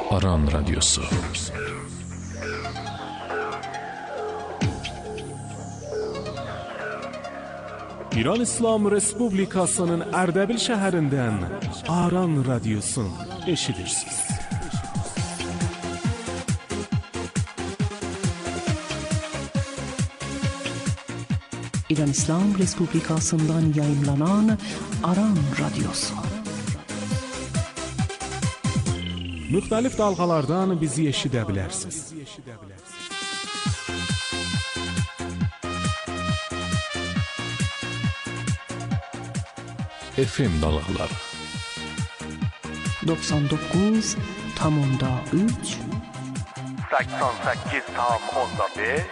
Aran Radyosu. İran İslam Respublikasının Erdebil şəhərindən Aran Radyosu eşidirsiniz. İran İslam Respublikasından yayınlanan Aran Radyosu. Müxtəlif dalğalardan bizi eşidə bilərsiniz. FM dalğaları 99.3 88.5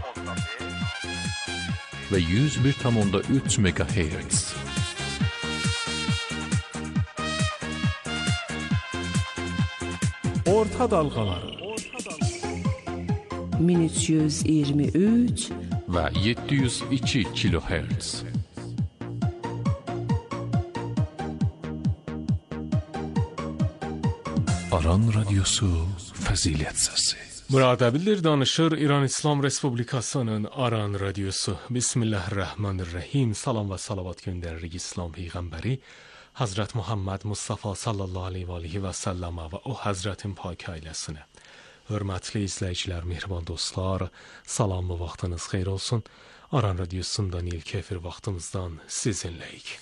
ve 101.3 MHz. Orta dalğaları 1323 ve 702 kHz. Aran Radyosu Fəzilət Səsi. Müradəbildir danışır İran İslam Respublikasının Aran Radyosu. Bismillahirrahmanirrahim. Salam və salavat göndəririk İslam Peyğəmbəri Hazret Muhammed Mustafa sallallahu aleyhi və səlləmə və o Hazretin pak ailəsinə. Hörmətli izləyicilər, mehriban dostlar, salamlı vaxtınız xeyir olsun. Aran Radyosundan ilk efir vaxtımızdan sizinləyik.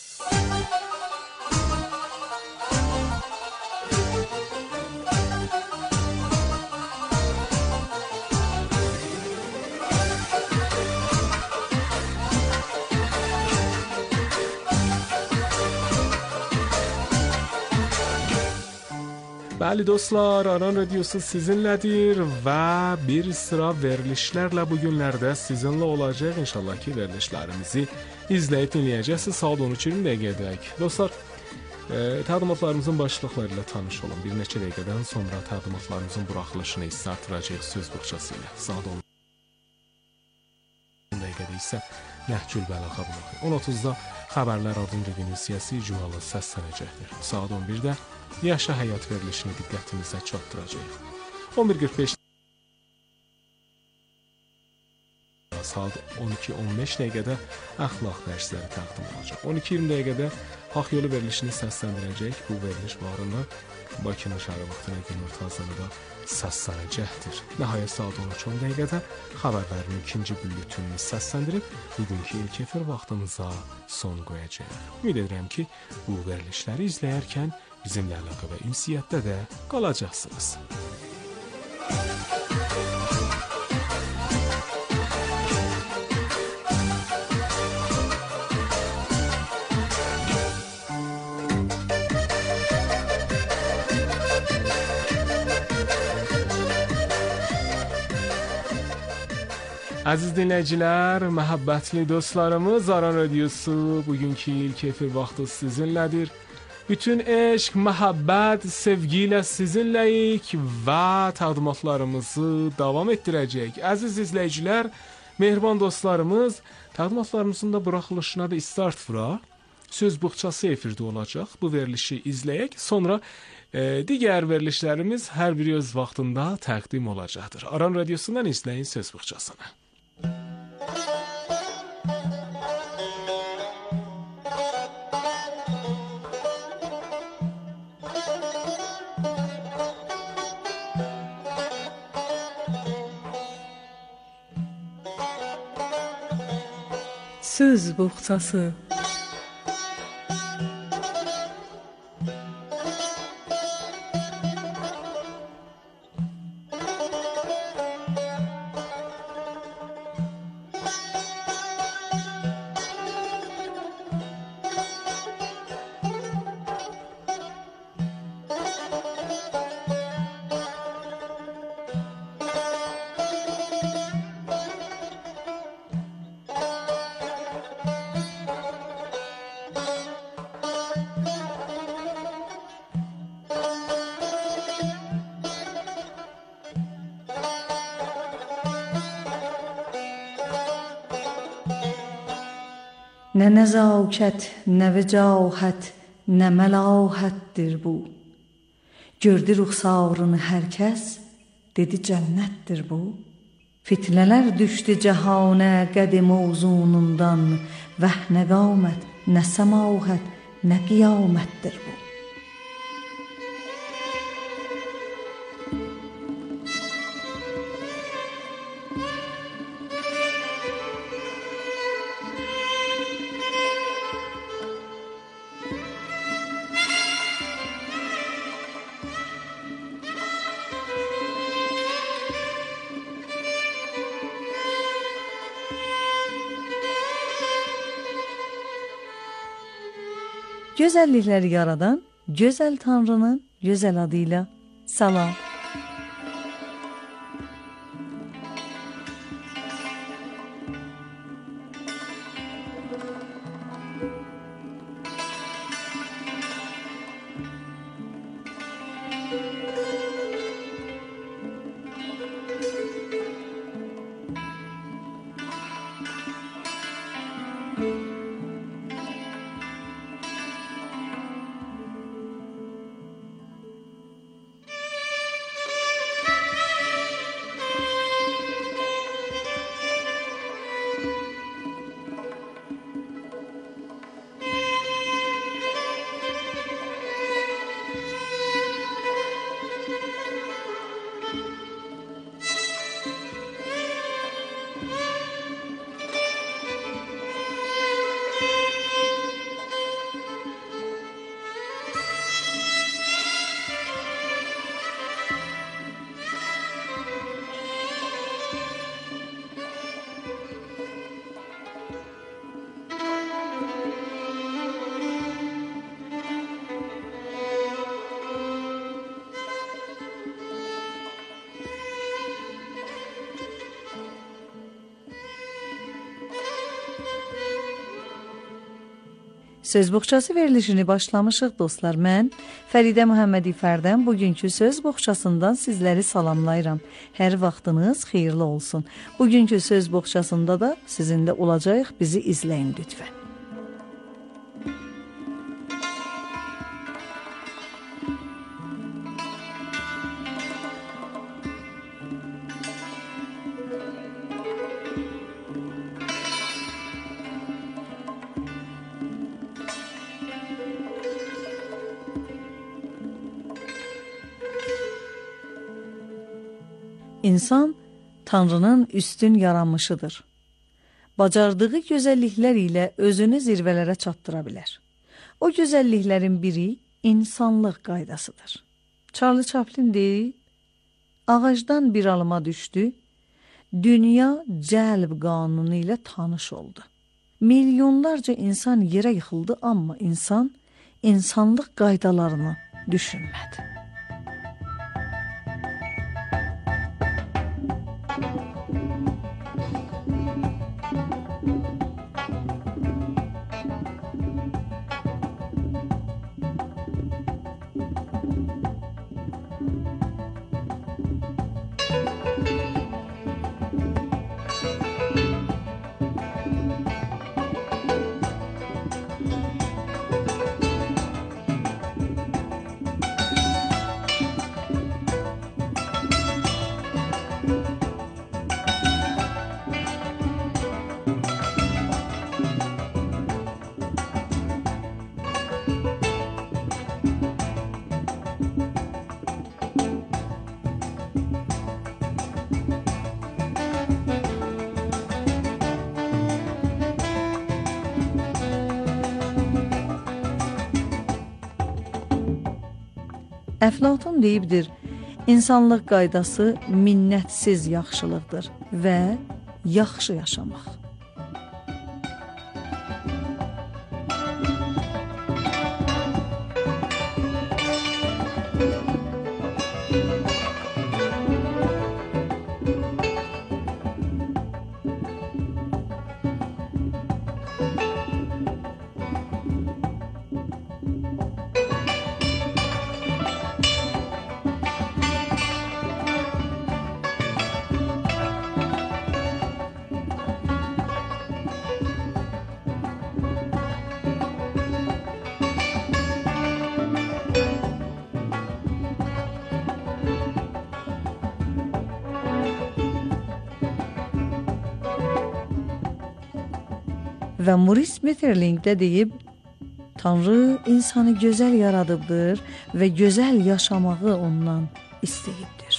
Bəli dostlar, Aran Radyosu sizinlədir və bir sıra verilişlərlə bu günlərdə sizinlə olacaq. İnşallah ki, verilişlərimizi izləyib dinləyəcəksiniz saat 13:20 dəqiqədək. Dostlar, təqdimatlarımızın başlıqları ilə tanış olun. Bir neçə dəqiqədən sonra təqdimatlarımızın buraxılışını isə artıracaq söz boğçası ilə. Saat 10 dəqiqədə isə Nəhcül Bəlağə bulağı. 10:30-da xəbərlər ardınca günüsiyəsi icmalı səslənəcəkdir. Saat 11-də Yaşa Həyat verilişini diqqətinizə çatdıracaq. 11:45 saat 12:15 dəqiqədə əxlaq dərsləri təqdim olacaq. 12:20 dəqiqədə Haqq Yolu verilişini səsləndirəcək. Bu veriliş varında Bakının şəhər vaxtına günorta azanında səslənəcəkdir. Nəhayət saat 13:10 dəqiqədə xəbərlərin ikinci bülletenini səsləndirib bugünkü ilk efir vaxtımıza son qoyacaq. Ümid edirəm ki, bu verilişləri izləyərkən bizimlə əlaqə və ünsiyyətdə də qalacaqsınız. Əziz dinləyicilər, məhəbbətli dostlarımız, Aran Radyosu bugünkü ilk efir vaxtı sizinlədir. Bütün eşq, məhəbbət, sevgi ilə sizinləyik və təqdimatlarımızı davam etdirəcək. Əziz izləyicilər, mehriban dostlarımız, təqdimatlarımızın da buraxılışına da start vuraq. Söz boğçası efirdə olacaq. Bu verilişi izləyək. Sonra digər verilişlərimiz hər biri öz vaxtında təqdim olacaqdır. Aran Radyosundan izləyin söz boğçasını. Söz boğçası. نه نزاکت نه وجاهت نه ملاحتdir bu. Gördü ruxsarını hər kəs, dedi cənnətdir bu. Fitnələr düşdü cəhanə qədi mövzunundan, vəh nə qamət, nə səmahət, nə qiyamətdir bu. Gözəllikləri yaradan gözəl Tanrının gözəl adıyla salam. Söz boğçası verilişini başlamışıq dostlar. Mən Fəridə Məhəmmədi Fərdəm bugünkü söz boğçasından sizləri salamlayıram. Hər vaxtınız xeyirli olsun. Bugünkü söz boğçasında da sizinlə olacağıq. Bizi izləyin lütfən. İnsan Tanrının üstün yaranmışıdır. Bacardığı gözəlliklər ilə özünü zirvələrə çatdıra bilər. O gözəlliklərin biri insanlıq qaydasıdır. Charlie Chaplin deyir, ağacdan bir alıma düşdü, dünya cəlb qanunu ilə tanış oldu. Milyonlarca insan yerə yıxıldı, amma insan insanlıq qaydalarını düşünmədi. Əflatun deyibdir, insanlıq qaydası minnətsiz yaxşılıqdır və yaxşı yaşamaq. və Maurice Maeterlinck də deyib, Tanrı insanı gözəl yaradıbdır və gözəl yaşamağı ondan istəyibdir.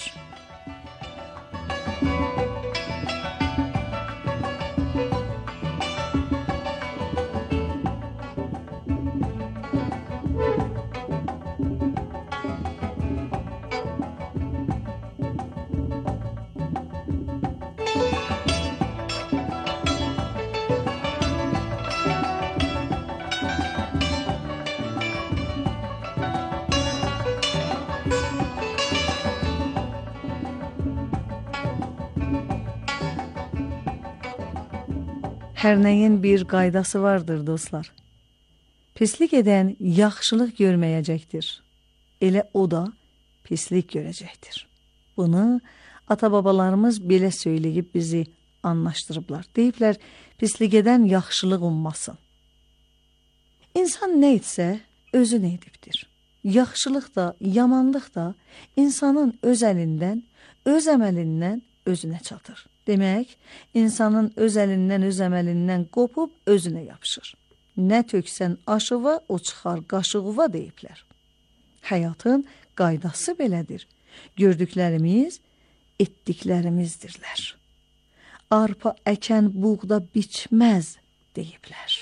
Hər nəyin bir qaydası vardır, dostlar. Pislik edən yaxşılıq görməyəcəkdir. Elə o da pislik görəcəkdir. Bunu ata-babalarımız belə söyləyib bizi anlaşdırıblar. Deyiblər, pislik edən yaxşılıq ummasın. İnsan nə etsə, özü nə edibdir. Yaxşılıq da, yamanlıq da insanın öz əlindən, öz əməlindən özünə çatır. Demək, insanın öz əlindən, öz əməlindən qopub özünə yapışır. Nə töksən aşıva, o çıxar qaşıqova deyiblər. Həyatın qaydası belədir. Gördüklərimiz, etdiklərimizdirlər. Arpa əkən buğda biçməz deyiblər.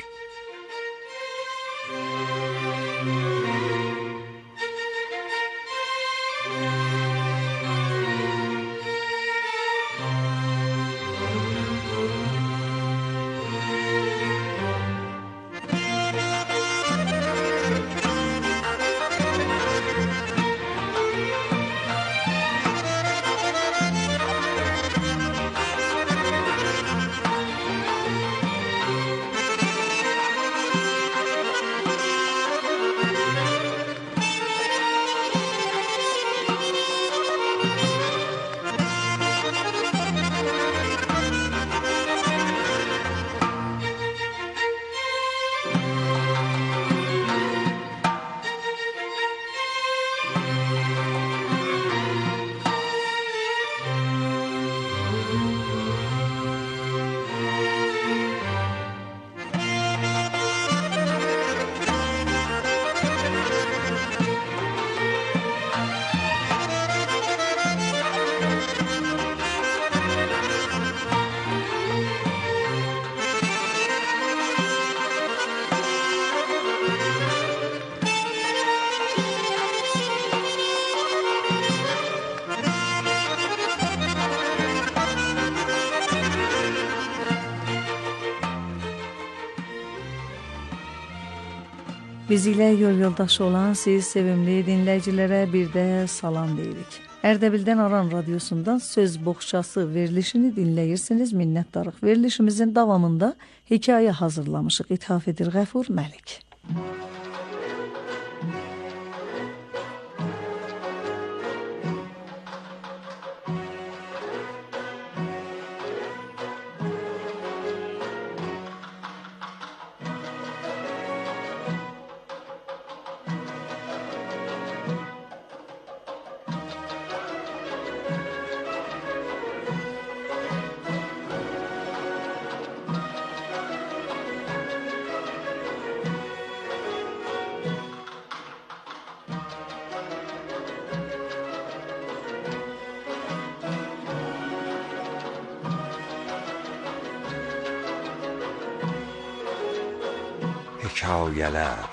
Biz ilə yol yoldaşı olan siz sevimli dinləyicilərə bir də salam deyirik. Ərdəbildən Aran radiosundan söz boğçası verilişini dinləyirsiniz. Minnətdarıq. Verilişimizin davamında hekayə hazırlamışıq. İthaf edir Qəfur Məlik. Hekayələr.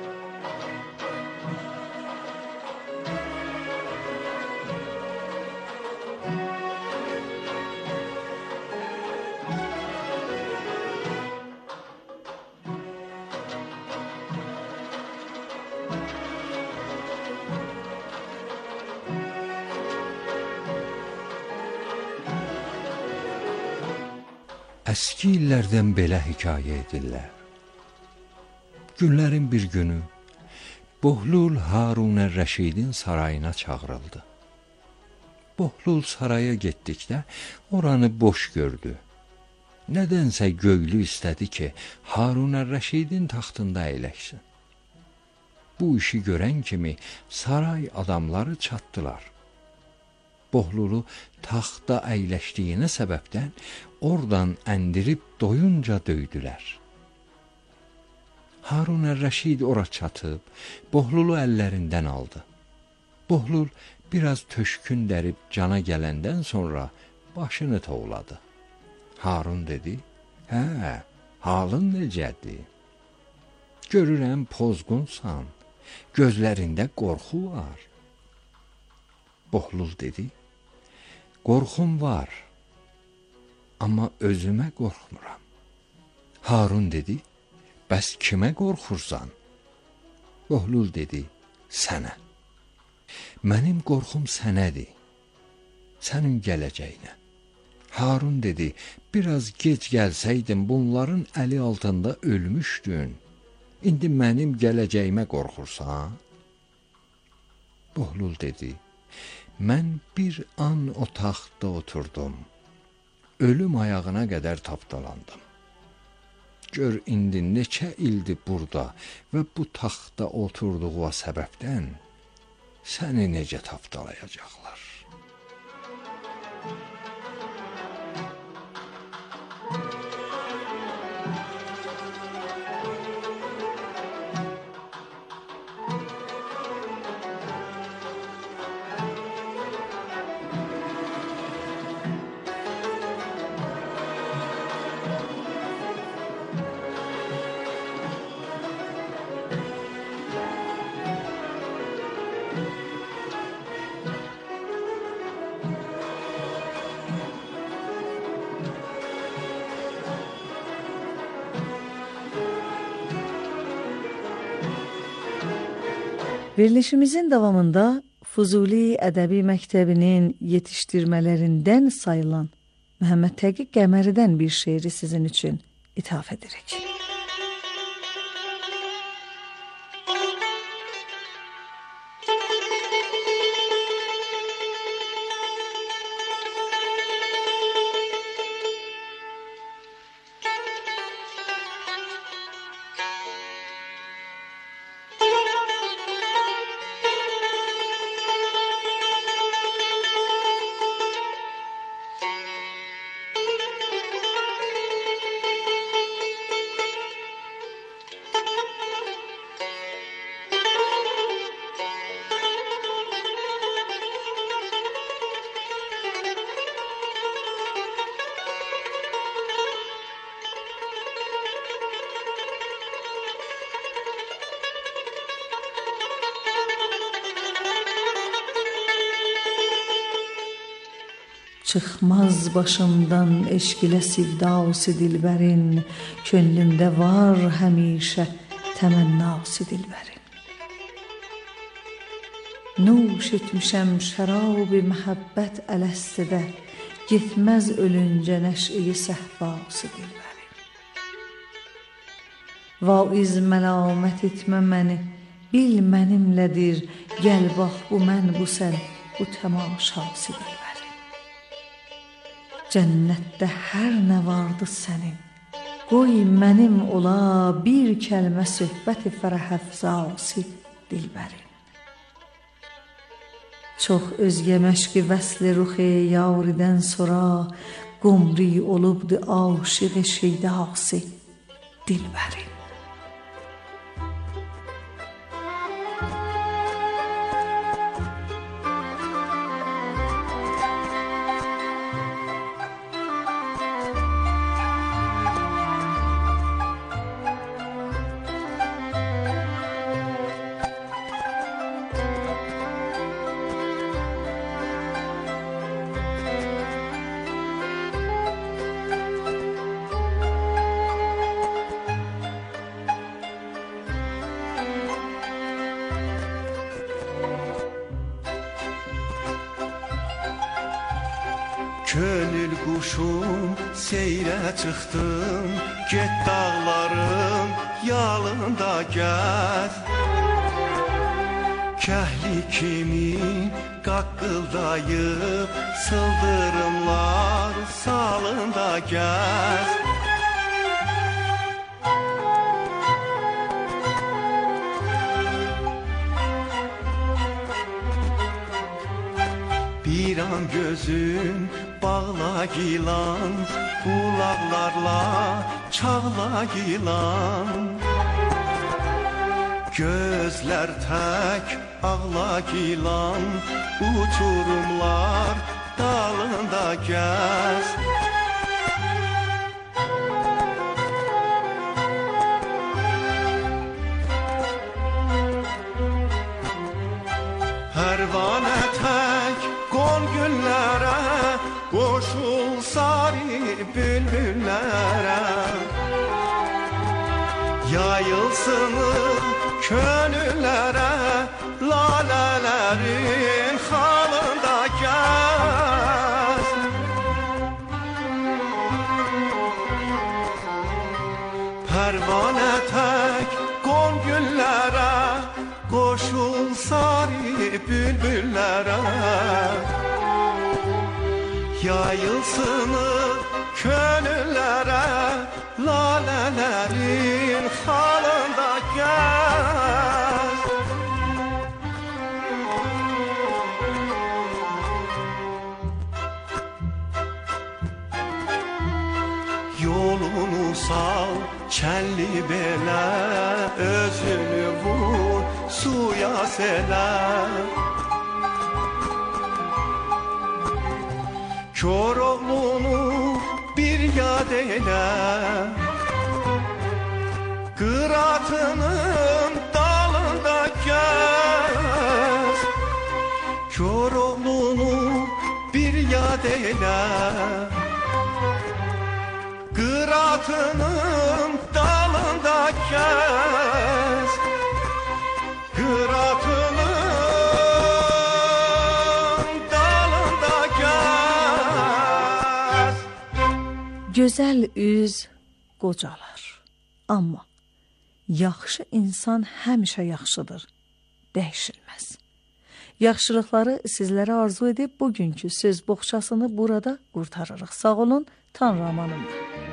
Əski illərdən belə hekayə edirlər. Günlərin bir günü Bohlul Harun Rəşidin sarayına çağırıldı. Bohlul saraya getdikdə oranı boş gördü. Nədənsə göylü istədi ki, Harun Rəşidin taxtında əyləşsin. Bu işi görən kimi saray adamları çatdılar. Bohlulu taxta əyləşdiyinə səbəbdən oradan əndirib doyunca döydülər. Harun Rəşid ora çatıb, Bohlulu əllərindən aldı. Bohlul biraz töşkün dərib cana gələndən sonra başını tovladı. Harun dedi, hə, halın necədir? Görürəm pozğunsan, gözlərində qorxu var. Bohlul dedi, qorxum var, amma özümə qorxmuram. Harun dedi, bəs kimə qorxursan? Bohlul dedi, sənə. Mənim qorxum sənədir, sənin gələcəyinə. Harun dedi, biraz gec gəlsəydin bunların əli altında ölmüşdün. İndi mənim gələcəyimə qorxursan? Bohlul dedi, mən bir an o taxtda oturdum. Ölüm ayağına qədər tapdalandım. Gör indi neçə ildir burada və bu taxtda oturduğu səbəbdən səni necə tapdalayacaqlar? Verilişimizin davamında Füzuli Ədəbi Məktəbinin yetişdirmələrindən sayılan Məhəmməd Təqiq Qəməridən bir şeiri sizin üçün ithaf edirik. Çıxmaz başımdan eşq ilə sivdası dilbərin, könlümdə var həmişə təmənnası dilbərin. Nuş etmişəm şərab-ı məhəbbət ələstədə, getməz ölüncə nəş'i səhvası dilbərin. Vaiz məlamət etmə məni, bil mənimlədir, gəl bax bu mən bu sən, bu təmaşası dilbərin. Cənnətdə hər nə vardı sənin, qoy mənim ola bir kəlmə söhbəti fərəhəfzası dilbərin. Çox özgə məşqi vəsli ruxi yavridən sonra, qumri olubdu aşığı şeydası dilbərin. Könül quşum seyrə çıxdım, get dağların yalında gəz. Kəhli kimi qaqqıldayıb, sıldırımlar salında gəz. Bir an gözün bağla gilan, qulaqlarla çağla gilan. Gözler tek ağlak ilan, uçurumlar dalında gez. Pervane tek kon güllere, koşul sarı bülbüllere. Yayılsın könüllere, lalelerin halında gez. Pervane tek kon güllere, koşul sarı bülbüllere. Yayılsın könüllere, lalelerin halında gez. Yolunu sal çelli bele, özünü vur suya sele. Koroğlunu bir yad eyle, Kıratının dalında gez. Koroğlunu bir yad eyle, Kıratının dalında gez. Kıratının dalında gez. Gözəl üz qocalar. Amma yaxşı insan həmişə yaxşıdır, dəyişilməz. Yaxşılıqları sizlərə arzu edib bugünkü söz boğçasını burada qurtarırıq. Sağ olun, Tanrı amanında.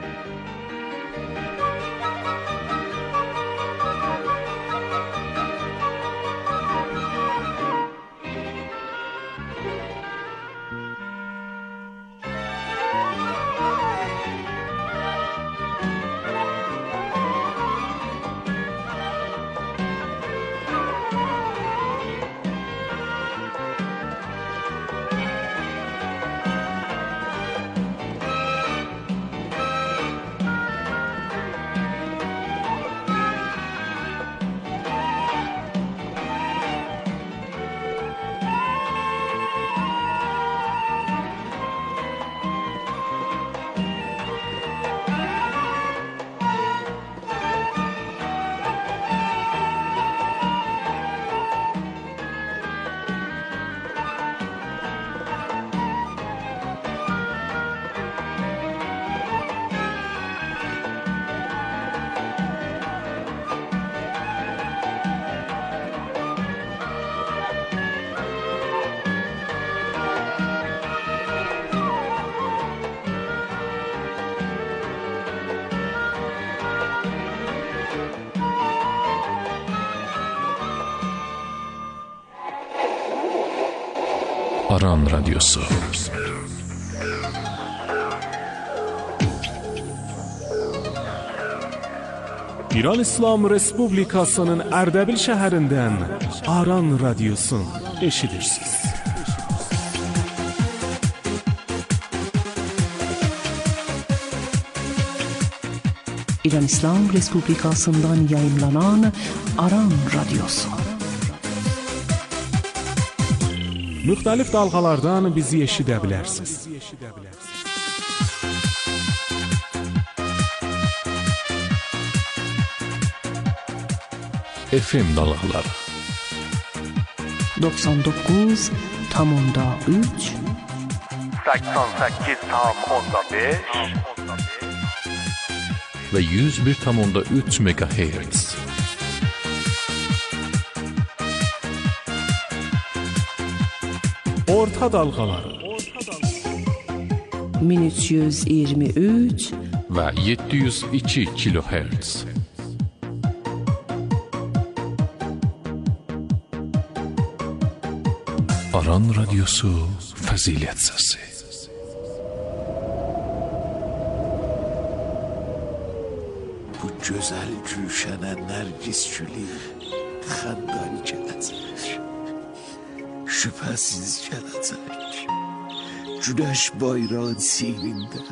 Aran Radyosu. İran İslam Respublikasının Ərdəbil şəhərindən Aran Radyosu eşidirsiniz. İran İslam Respublikasından yayımlanan Aran Radyosu. Müxtəlif dalğalardan bizi eşidə bilərsiniz. FM dalğaları 99.3 88.5 ve 101.3 MHz. Orta dalğaları 1323 ve 702 kHz. Aran Radyosu Fəzilət Səsi. Bu gözəl gülşənə nərgis gülü xəndan gələcək. Şübhəsiz gələcək. Günəş bayrağın seyrində.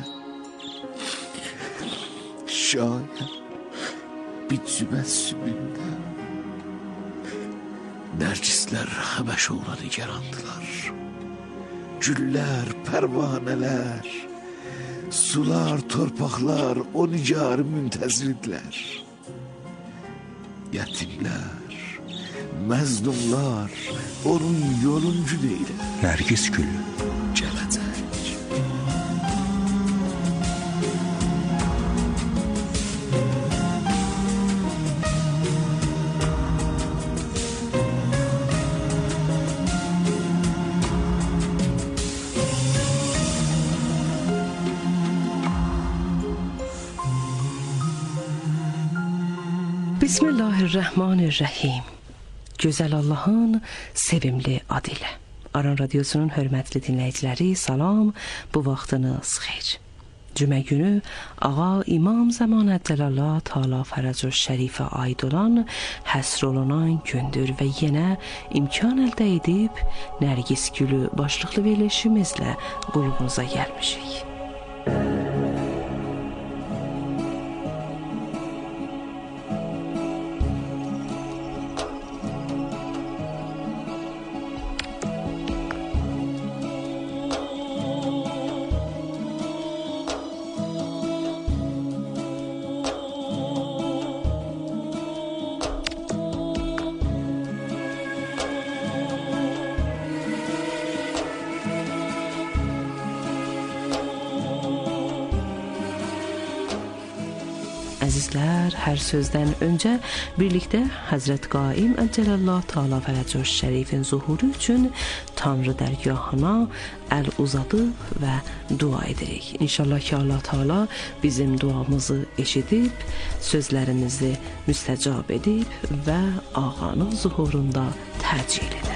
Şayət bir cübəssümündə. Nərcislər həməşə ona nigarandılar. Güllər, pərvanələr, sular, torpaqlar o nigarı müntəzirdirlər. Yetimlər, məzlumlar onun yoluncu deyilər. Nərgiz gülü Gələcək. Bismillahirrahmanirrahim. Gözəl Allahın sevimli adı ilə. Aran Radiosunun hörmətli dinləyiciləri, salam, bu vaxtınız xeyir. Cümə günü Ağa İmam Zəmanət Cəlallah Teala Fərəcur Şərifə aid olan həsr olunan gündür və yenə imkan əldə edib Nərgiz Gülü başlıqlı verilişimizlə qulğunuza gəlmişik. Əzizlər, hər sözdən öncə birlikdə Həzrət Qaim Əcəlallah Teala Fərəcur Şərifin zuhuru üçün Tanrı dərgahına əl uzadıb və dua edirik. İnşallah ki, Allah Teala bizim duamızı eşidib, sözlərimizi müstəcab edib və Ağanın zuhurunda təcil edər.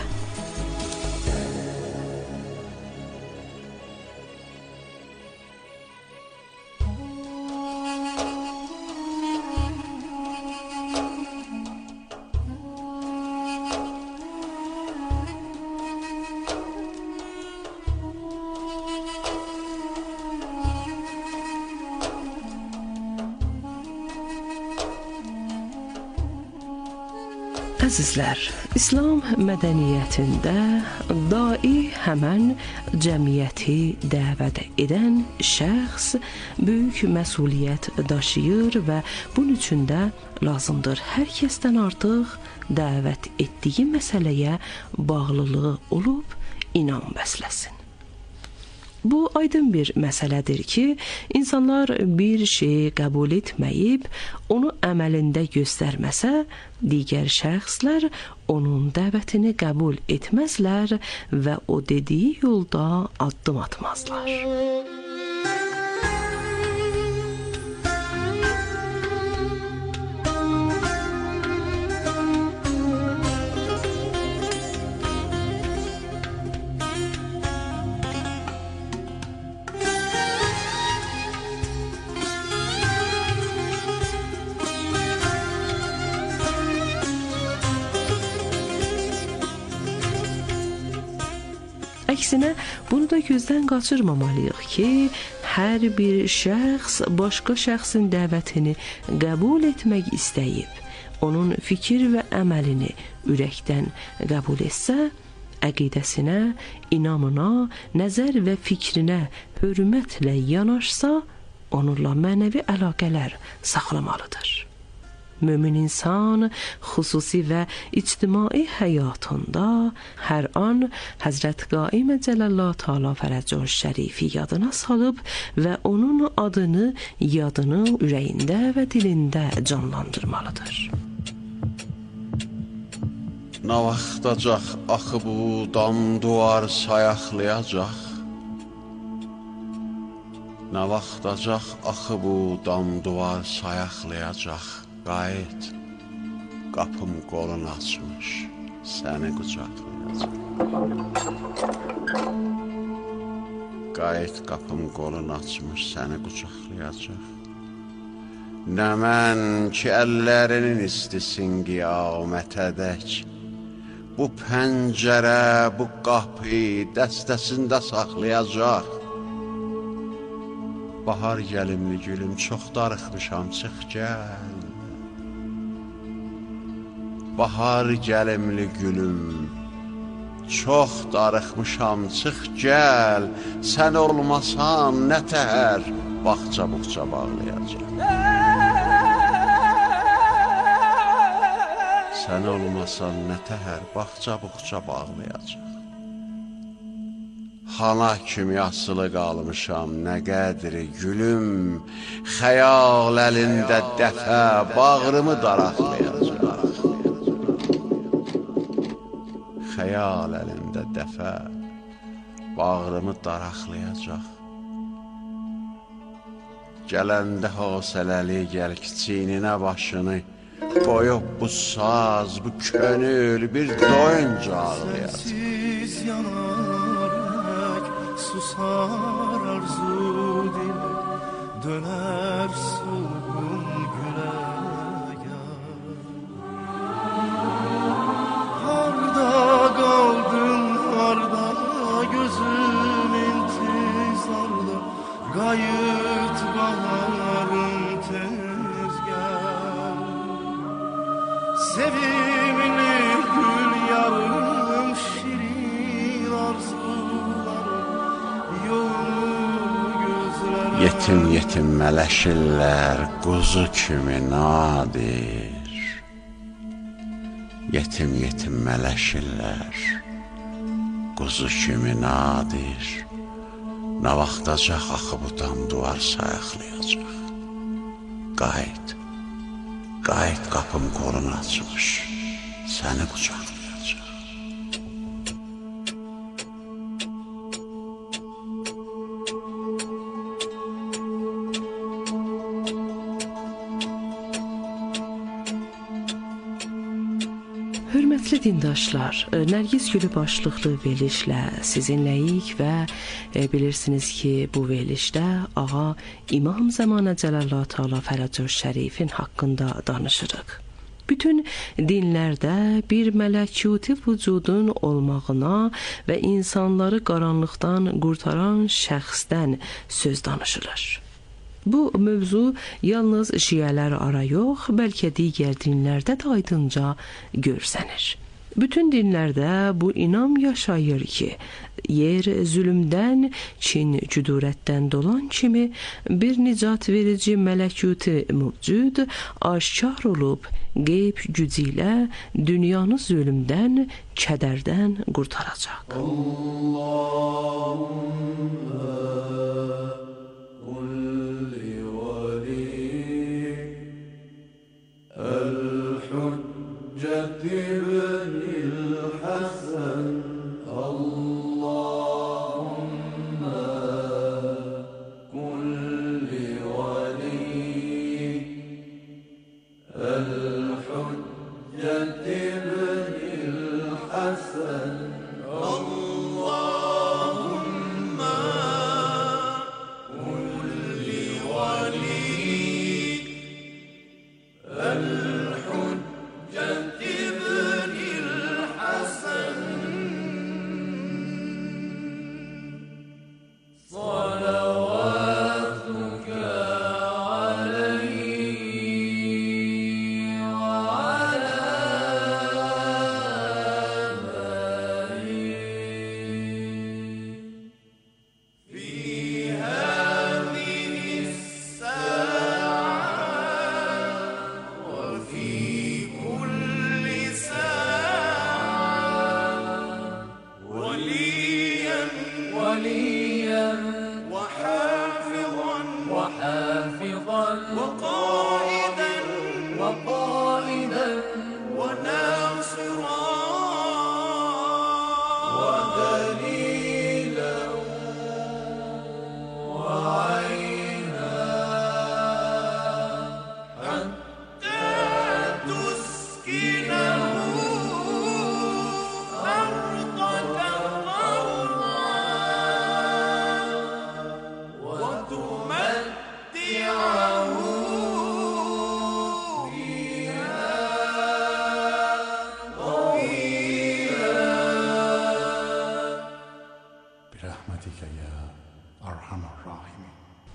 Əzizlər, İslam mədəniyyətində dai həmən cəmiyyəti dəvət edən şəxs böyük məsuliyyət daşıyır və bunun üçün də lazımdır hər kəsdən artıq dəvət etdiyi məsələyə bağlılığı olub inam bəsləsin. Bu aydın bir məsələdir ki, insanlar bir şeyi qəbul etməyib, onu əməlində göstərməsə, digər şəxslər onun dəvətini qəbul etməzlər və o dediyi yolda addım atmazlar. Əksinə, bunu da gözdən qaçırmamalıyıq ki, hər bir şəxs başqa şəxsin dəvətini qəbul etmək istəyib, onun fikir və əməlini ürəkdən qəbul etsə, əqidəsinə, inamına, nəzər və fikrinə hörmətlə yanaşsa, onunla mənəvi əlaqələr saxlamalıdır. Mömin insan xüsusi və ictimai həyatında hər an Həzrət Qaim Cəlallah Teala Fərəcur Şərifi yadına salıb və onun adını, yadını ürəyində və dilində canlandırmalıdır. Nə vaxtacaq axı bu dam duvar sayaqlayacaq? Nə vaxtacaq axı bu dam duvar sayaqlayacaq? Qayıt, qapım qolun açmış, səni qucaqlayacaq. Qayıt, qapım qolun açmış, səni qucaqlayacaq. Nə mən ki əllərinin istisin qiyamətədək, bu pəncərə, bu qapı dəstəsində saxlayacaq. Bahar gəlimli gülüm, çox darıxmışam, çıx gəl. Bahar gəlimli gülüm, çox darıxmışam, çıx gəl. Sən olmasan nə təhər, bağça-buğça bağlayacaq. Sən olmasan nə təhər, bağça-buğça bağlayacaq. Xana kimi asılı qalmışam, nə qədri gülüm, xəyal əlində dəfə bağrımı daraqlayacaq. Xəyal əlində dəfə bağrımı daraqlayacaq. Gələndə hosələli gəl kiçiyninə başını, qoyub bu saz, bu könül bir doyunca ağlayacaq. Susar arzu dil, döner solgun güleğe. Harda kaldın, harda gözüm intizarda, gayet baharım tez gel. Sevimli gül yarım, şirin arzularım, Yetim yetim mələşirlər, quzu kimi nadir. Yetim yetim mələşirlər, quzu kimi nadir. Nə vaxtacaq axı bu dam duvar sayaqlayacaq. Qayıt, qayıt, qapım qolun açmış, səni qucaqlayacaq. Hörmətli dindaşlar, Nərgiz Gülü başlıqlı verilişlə sizinləyik və bilirsiniz ki, bu verilişdə Ağa İmam Zəmanə Cəlallahu Teala Fərəcəh Şərifin haqqında danışırıq. Bütün dinlərdə bir mələkuti vücudun olmağına və insanları qaranlıqdan qurtaran şəxsdən söz danışılır. Bu mövzu yalnız şiələr ara yox, bəlkə digər dinlərdə də aydınca görsənir. Bütün dinlərdə bu inam yaşayır ki, yer zülmdən, Çin cüdurətdən dolan kimi bir nicat verici mələkuti mövcud aşkar olub, qeyb gücü ilə dünyanı zülmdən, kədərdən qurtaracaq.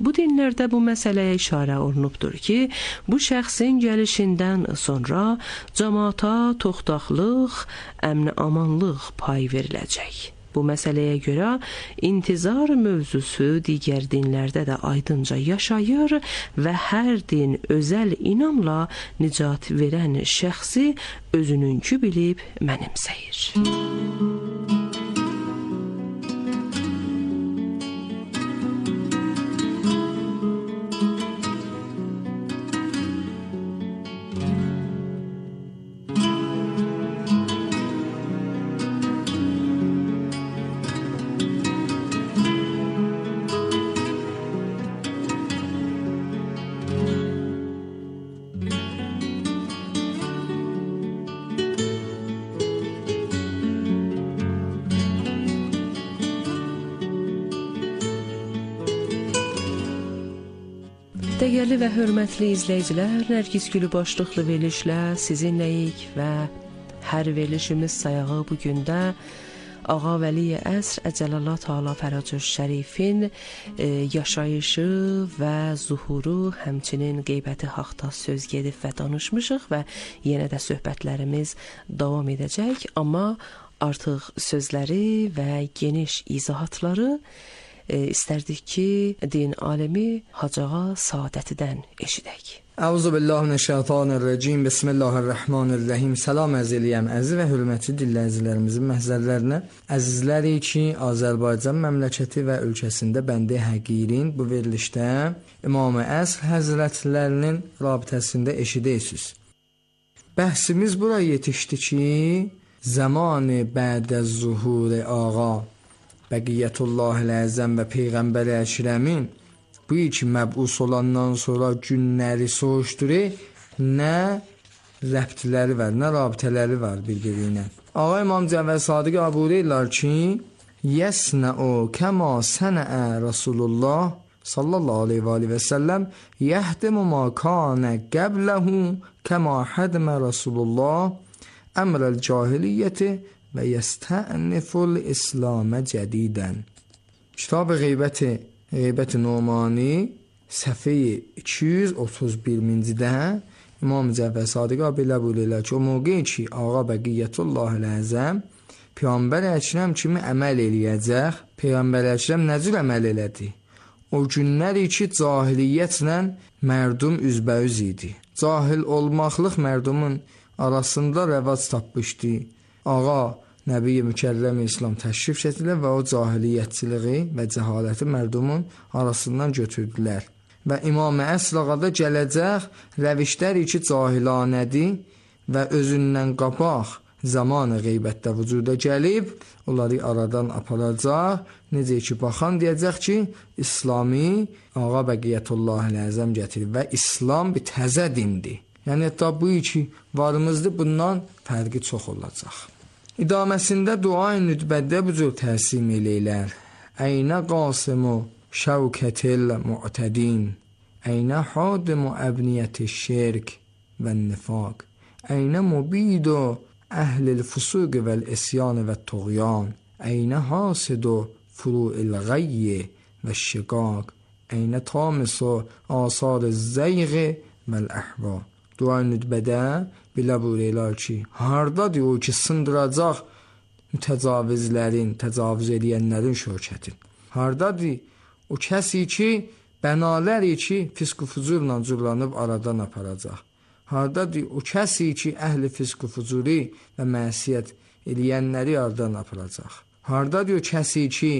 Bu dinlərdə bu məsələyə işarə olunubdur ki, bu şəxsin gəlişindən sonra cəmaata toxtaqlıq, əmn-amanlıq pay veriləcək. Bu məsələyə görə intizar mövzusu digər dinlərdə də aydınca yaşayır və hər din özəl inamla nicat verən şəxsi özününkü bilib mənimsəyir. Dəyərli və hörmətli izləyicilər, Nərgiz Gülü başlıqlı verilişlə sizinləyik və hər verilişimiz sayağı bugün də Ağa Vəli Əsr Əcəlallah Teala Fəracüz Şərifin yaşayışı və zuhuru, həmçinin qeybəti haqda söz gedib və danışmışıq və yenə də söhbətlərimiz davam edəcək, amma artıq sözləri və geniş izahatları istərdik ki, din alimi Hacı Ağa Saadətidən eşidək. Euzubillahimineşşeytanirracim. Bismillahirrahmanirrahim. Salam ərz eləyəm əziz və hörmətli dinləyicilərimizin məhzərlərinə. Əzizləri ki, Azərbaycan məmləkəti və ölkəsində bəndə həqirin bu verilişdə İmam-ı Əsr Həzrətlərinin rabitəsində eşidəysiniz. Bəhsimiz buraya yetişdi ki, zamanı bədə zuhur ağa Bəqiyyətullahil Əzəm və Peyğəmbər Əkrəmin bu iki məbus olandan sonra günləri soruşdurur, nə rəbtləri var, nə rabitələri var bir-birinə. Ağa İmam Cəvər Sadiq buyururlar ki, yəsnəu kəma sənəə Rasulullah sallallahu aleyhi və səlləm yəhdimu ma kanə qəbləhu kəma hədmə Rasulullah əmrəl cahiliyyəti və yəstəniful İslamə cədidən. Kitab Qeybət-i Numani səhifə 231-ci-də İmam Cəfər Sadiq belə buyururlar ki, o mövqe ki, Ağa Bəqiyyətullahil Əzəm Peyğəmbər Əkrəm kimi əməl eləyəcək. Peyğəmbər Əkrəm nə cür əməl elədi? O günlər ki, cahiliyyətlə mərdum üzbəüz idi. Cahil olmaqlıq mərdumun arasında rəvac tapmışdı. Ağa Nəbi-i Mükərrəm İslam təşrif gətirdilər və o cahiliyyətçiliği və cəhaləti mərdumun arasından götürdülər. Və İmam-ı Əsr ağada gələcək rəvişlər ki, cahilanədir və özündən qabaq zamanı qeybətdə vücuda gəlib, onları aradan aparacaq. Necə ki, baxan deyəcək ki, İslami Ağa Bəqiyyətullahil Əzəm gətirib və İslam bir təzə dindir. Yəni, hətta bu iki varımızdır, bundan fərqi çox olacaq. İdaməsində dua-i nüdbədə bu cür təsim eləylər. Əynə qasimu şəvkətil mu'tədin, əynə hadimu əbniyyəti şirk və nifaq, əynə mubidu əhlil fusuq vəl-isyan və tuğyan, əynə hasidu furu'il qayyi və şiqaq, əynə tamisu asar zəyği vəl-əhva. Dua-i nüdbədə belə buyururlar ki, hardadır o ki, sındıracaq mütəcavizlərin, təcavüz edənlərin şökətin? Hardadır o kəsi ki, bənaləri ki, fisq-u fucurla cürlanıb aradan aparacaq? Hardadır o kəsi ki, əhli fisq-u fucuri və məsiyyət eləyənləri aradan aparacaq? Hardadır o kəsi ki,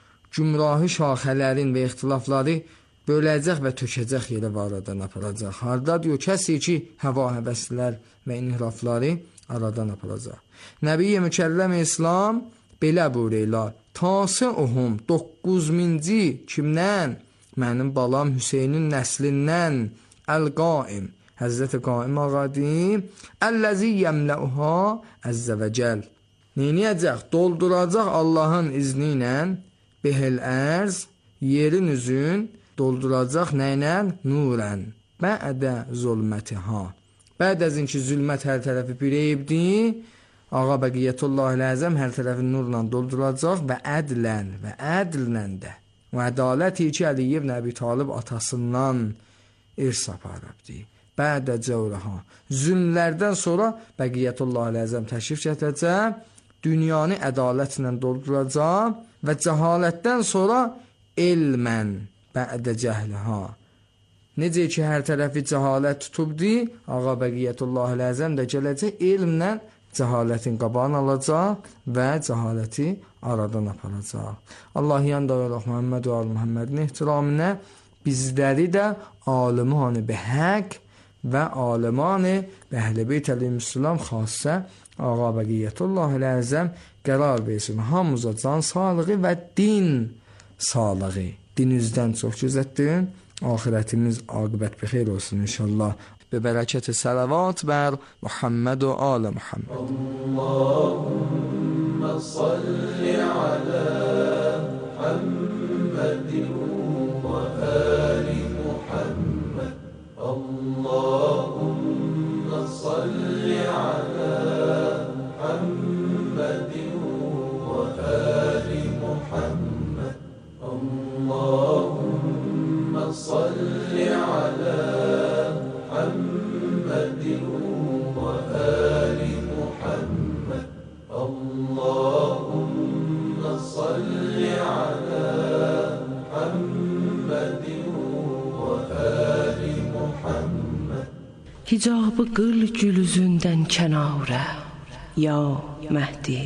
gümrahi şaxələrin və ixtilafları böləcək və tökəcək yerə aradan aparacaq? Hardadır o kəsi ki, həva həvəslər və inhirafları aradan aparacaq? Nəbi-i Mükərrəm İslam belə buyururlar, Tasiuhum 9000-ci kimdən? Mənim balam Hüseynin nəslindən. Əl-Qaim, Həzrəti Qaim ağadır. Əlləzi yəmləuha əzzə və cəl. Neyniyəcək? Dolduracaq Allahın izni ilə behel ərz, yerin üzün dolduracaq nəylə? Nurən. Bə'də zulmətiha. Bə'd əzin ki, zülmət hər tərəfi birəyibdir, Ağa Bəqiyyətullahil Əzəm hər tərəfi nurla dolduracaq və ədlən də. O ədalət ki, Əli ibn Əbi Talib atasından irs aparıbdı. Bədə cəvrəha, zülmlərdən sonra Bəqiyyətullahil Əzəm təşrif gətirəcək, dünyanı ədalətlə dolduracaq və cəhalətdən sonra elmən bədə cəhliha. Necə ki, hər tərəfi cəhalət tutubdi, Ağa Bəqiyyətullahil Əzəm də gələcək elmlə cəhalətin qabağını alacaq və cəhaləti aradan aparacaq. Allah yanda və Muhammed və Muhammedin ehtiramına bizləri də alimani be haq və alimani be əhl-i beyt əleyhissalam xasə Ağa Bəqiyyətullahil Əzəm qərar versin. Hamımıza can sağlığı və din sağlığı. Dinizdən çox gözətdirin. Ahirətimiz aqibət bixeyr olsun inşallah. به برکت صلوات بر محمد و آل محمد. اللهم صل على محمد وآل محمد. اللهم صل على محمد وآل محمد. اللهم صل على محمد وآل محمد. اللهم صل على محمد وآل محمد. Hicabı qıl gülüzündən kənarə, ya Məhdi.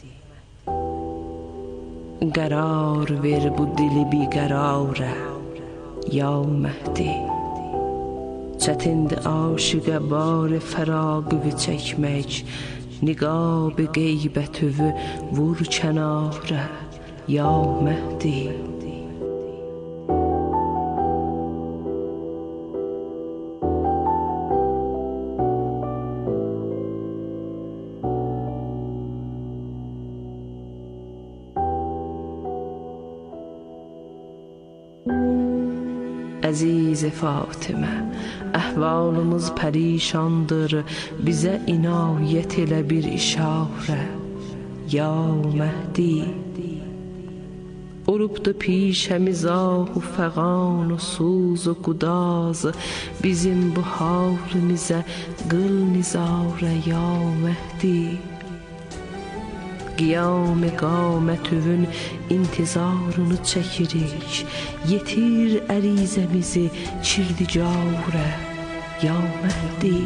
Qərar ver bu dili biqərarə, ya Məhdi. Çətindir aşiqə bar fəraqı çəkmək, niqab qeybətüvü vur kənarə, ya Məhdi. Əziz Fatimə, əhvalımız pərişandır, bizə inayət elə bir işarə, ya Məhdi. Urubdu pişəmiz ahu fəqan و suz و qudaz, bizim bu halımizə qıl nizarə, ya Məhdi. Qiyam qamətüvün intizarını çəkirik, yetir ərizəmizi çirdicarə, ya Məhdi.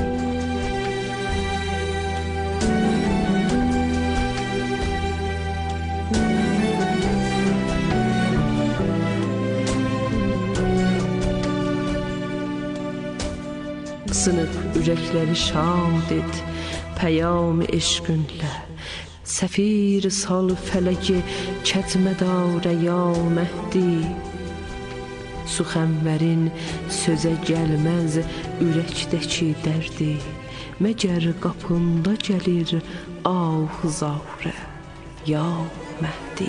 Sınıq ürəkləri şad et, pəyam eşqünlə. Səfir sal fələki kəcmədarə, ya Məhdi. Suxəmbərin sözə gəlməz ürəkdəki dərdi, məgər qapında gəlir ah-zarə, ya Məhdi.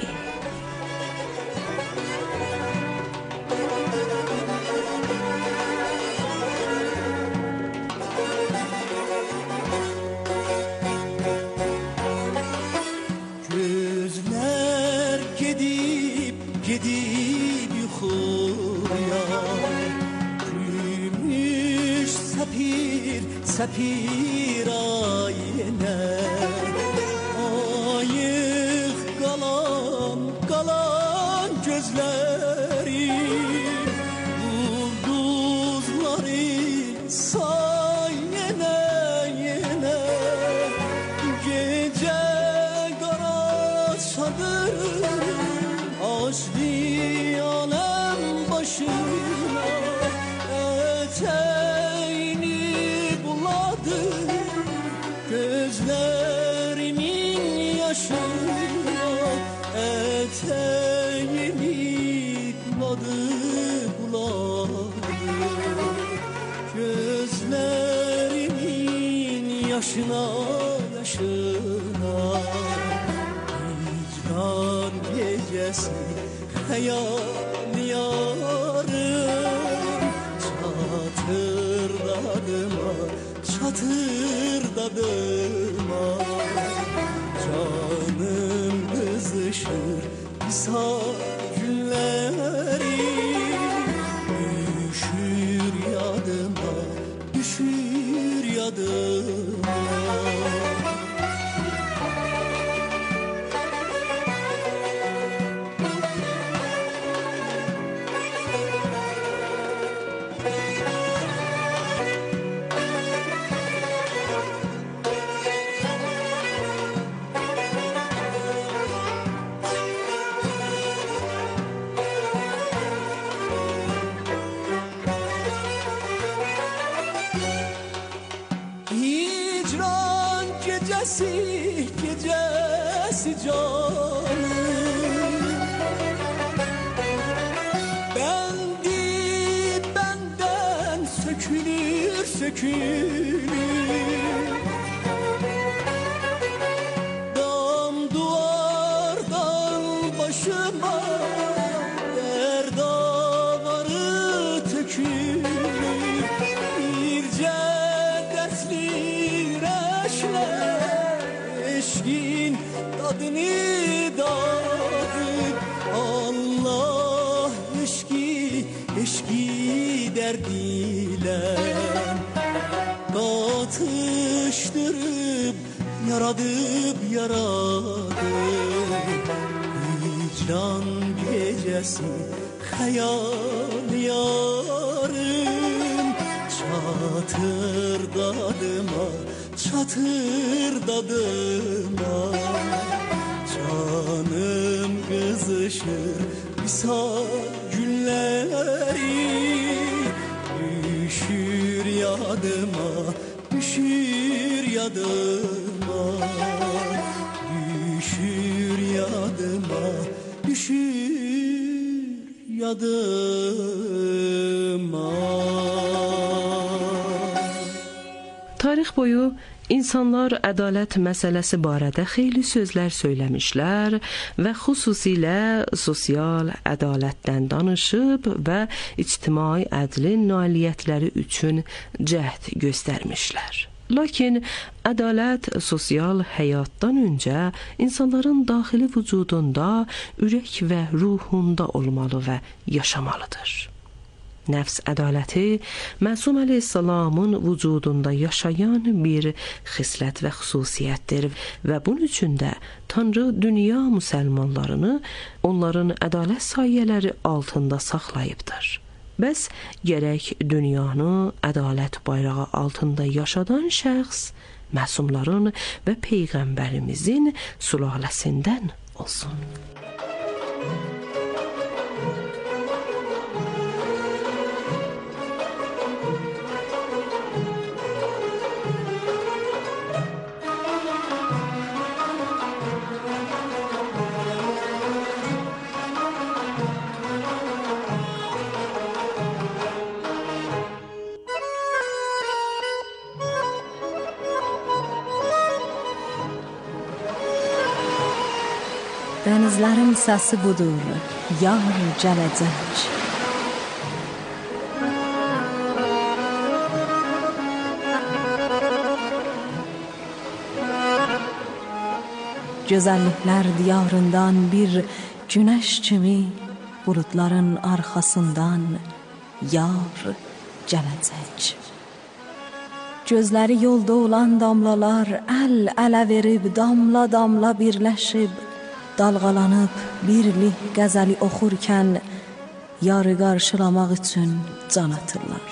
Səpir ayinə, ayıq qalan gözlərim, ulduzları say yenə, gecə qaraşadır, açdı aləm başına, gözlerimin yaşına, eteğimi buladı. Gözlerimin yaşına, hicran gecesi hayal yarım, çatırdadıma, canım kızışır misal günler. gecesi canım. Bendi benden sökülür sökülür. Dam duvardan başıma derdaları tökülür. İrce dertli reşler eşkin tadını dadık. Allah eşki derdiyle katıştırıp yaradıp hicran gecesi hayal yarım çatır dadıma canım kızışır misal günleri düşür yadıma düşür yadıma düşür yadıma düşür yadıma. Tarix boyu insanlar ədalət məsələsi barədə xeyli sözlər söyləmişlər və xüsusilə sosial ədalətdən danışıb və ictimai ədlin nailiyyətləri üçün cəhd göstərmişlər. Lakin ədalət sosial həyatdan öncə insanların daxili vücudunda, ürək və ruhunda olmalı və yaşamalıdır. Nəfs ədaləti Məsum əleyhissalamın vücudunda yaşayan bir xislət və xüsusiyyətdir və bunun üçün də Tanrı dünya müsəlmanlarını onların ədalət sayələri altında saxlayıbdır. Bəs gərək dünyanı ədalət bayrağı altında yaşadan şəxs məsumların və Peyğəmbərimizin sülaləsindən olsun. Dənizlərin səsi budur, yar gələcək. Gözəlliklər diyarından bir günəş kimi buludların arxasından yar gələcək. Gözləri yolda olan damlalar əl-ələ verib damla damla birləşib dalğalanıb birlik qəzəli oxurkən yarı qarşılamaq üçün can atırlar.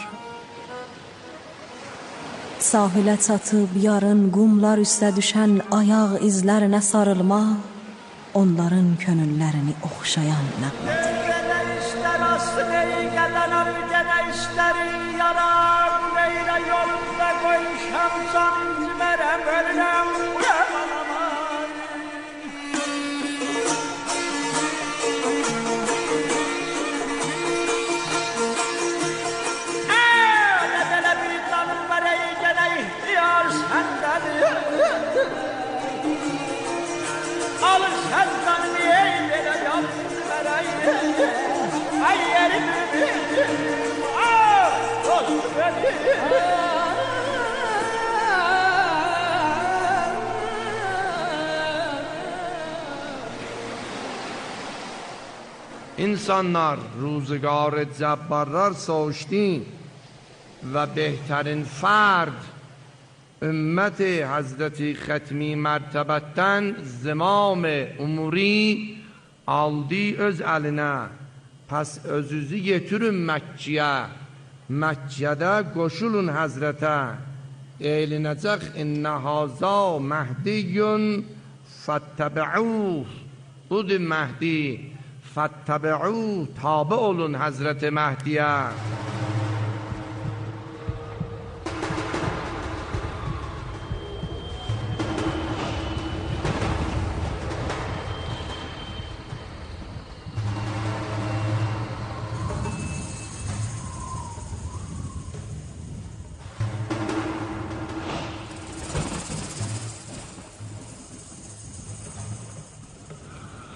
Sahilə çatıb yarın qumlar üstə düşən ayaq izlərinə sarılmaq onların könüllərini oxşayan nəğmədir. Gənə işlər asıl gələnəm, gənə işləri yarar, neylə yolunda qoymuşam can incimərəm, ölürəm, alır senden niye böyle yaptın vereyim ay yerim olsun beni. İnsanlar روزگار جبارlar سوشتین و بهترین فرد ümmet Hazreti Xətmi mərtəbətdən zimam-ı umuri aldı öz əlinə. Pəs özünüzü yetirin Məkkəyə. Məkkədə qoşulun Həzrətə. Elinəcək innə haza məhdiyyun fəttəbi'uh. Budur Məhdi. Fəttəbi'uh. Tabi olun Həzrəti Məhdiyə.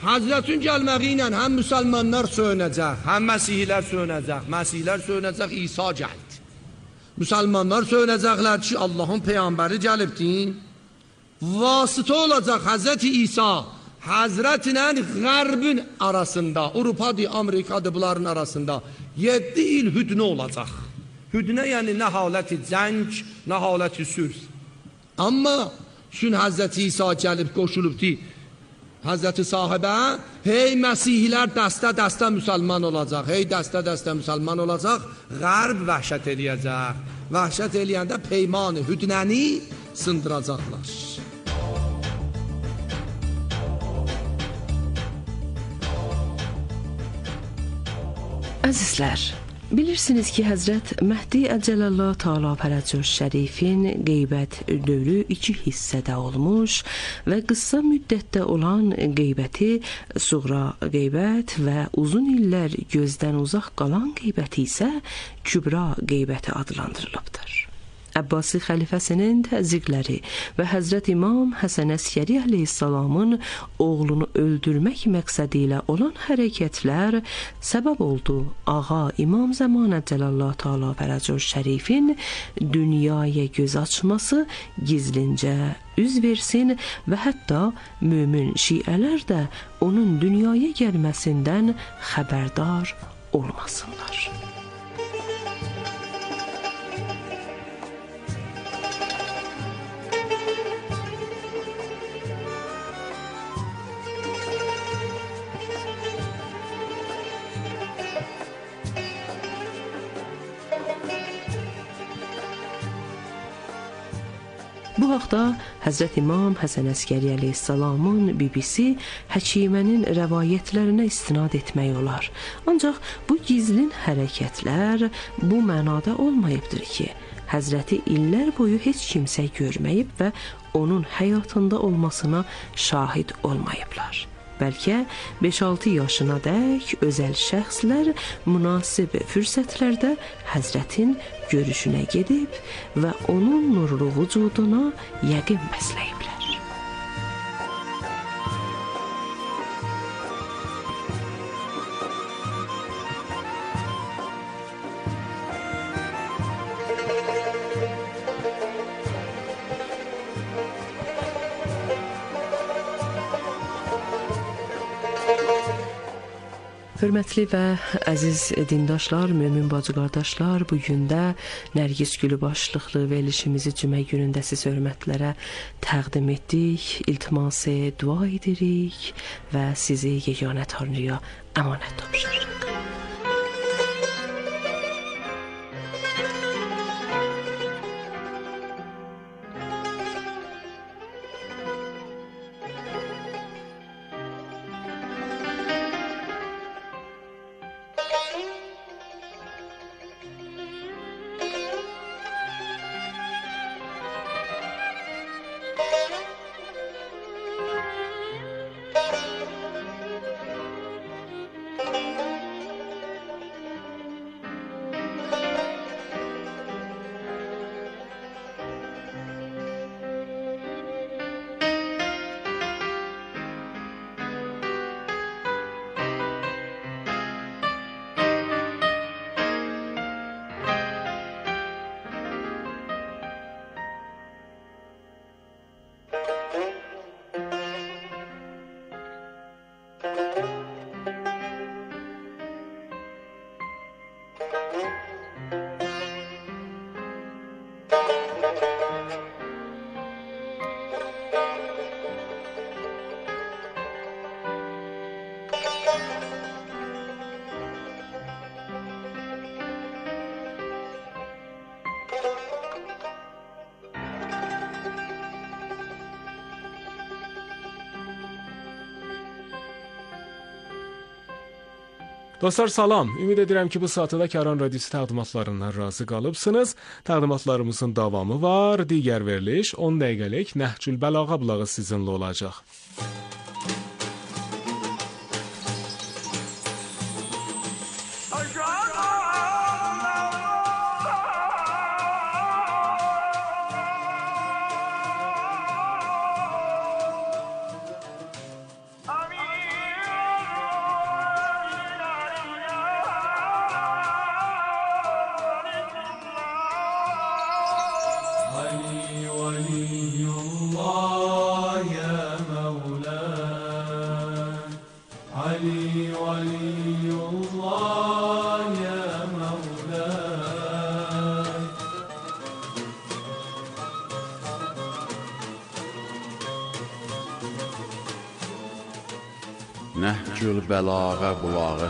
Həzrətin gəlməyi ilə həm müsəlmanlar söyünəcək, həm məsihilər söyünəcək. Məsihlər söyünəcək, İsa gəldi. Müsəlmanlar söyünəcəklər ki, Allahın peyğəmbəri gəlibdir. Vasitə olacaq Həzrəti İsa, Həzrətlə Qərbin arasında, Avropadır, Amerikadır, bunların arasında 7 il hüdnə olacaq. Hüdnə yəni nə haləti cəng, nə haləti sülh. Amma şün Həzrəti İsa gəlib qoşulubdur Həzrəti sahibə, hey məsihlər dəstə-dəstə müsəlman olacaq, hey dəstə-dəstə müsəlman olacaq, Qərb vəhşət eləyəcək. Vəhşət eləyəndə peymanı, hüdnəni sındıracaqlar. Əzizlər, bilirsiniz ki, Həzrət Məhdi Əcəlallah Teala Fərəcur Şərifin qeybət dövrü 2 hissədə olmuş və qısa müddətdə olan qeybəti suğra qeybət və uzun illər gözdən uzaq qalan qeybəti isə kübra qeybəti adlandırılıbdır. Əbbasi xəlifəsinin təzyiqləri və Həzrət İmam Həsən Əskəri əleyhissalamın oğlunu öldürmək məqsədi ilə olan hərəkətlər səbəb oldu Ağa İmam Zəmanə Cəlallah Teala Fərəcur Şərifin dünyaya göz açması, gizlincə üz versin və hətta mömin şiələr də onun dünyaya gəlməsindən xəbərdar olmasınlar. Bu haqda Həzrət İmam Həsən Əskəri əleyhissalamın bibisi Həkimənin rəvayətlərinə istinad etmək olar. Ancaq bu gizlin hərəkətlər bu mənada olmayıbdır ki, Həzrəti illər boyu heç kimsə görməyib və onun həyatında olmasına şahid olmayıblar. Bəlkə 5-6 yaşına dək özəl şəxslər münasib fürsətlərdə Həzrətin görüşünə gedib və onun nurlu vücuduna yəqin bəsləyiblər. Hörmətli və əziz dindaşlar, mömin bacı qardaşlar, bugün də Nərgiz Gülü başlıqlı verilişimizi cümə günündə siz hörmətlərə təqdim etdik, iltiması dua edirik və sizi yeganə Tanrıya əmanət tapşırırıq. Dostlar salam, ümid edirəm ki bu saatda da Kəran Radiosu təqdimatlarından razı qalıbsınız. Təqdimatlarımızın davamı var, digər veriliş 10 dəqiqəlik Nəhcül Bəlağa bulağı sizinlə olacaq. Amin. Nəhcül bəlağa bulağı.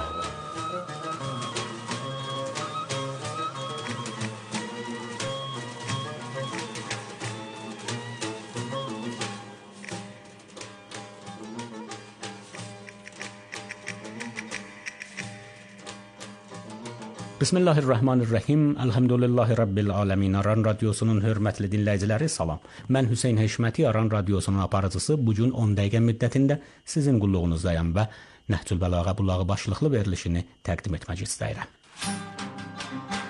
Bismillahirrahmanirrahim. Elhamdülillahi Rabbil alemin. Aran Radyosu'nun hörmətli dinləyiciləri salam. Mən Hüseyn Həşməti, Aran Radyosu'nun aparıcısı. Bugün 10 dəqiqə müddətində sizin qulluğunuzdayım və Nəhcül bəlağa bulağı başlıqlı verilişini təqdim etmək istəyirəm.